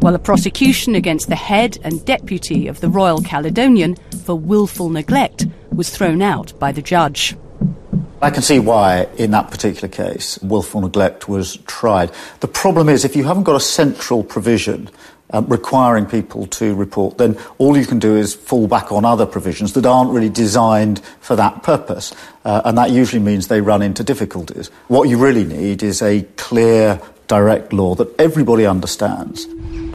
while a prosecution against the head and deputy of the Royal Caledonian for willful neglect was thrown out by the judge. I can see why, in that particular case, willful neglect was tried. The problem is, if you haven't got a central provision requiring people to report, then all you can do is fall back on other provisions that aren't really designed for that purpose. And that usually means they run into difficulties. What you really need is a clear, direct law that everybody understands.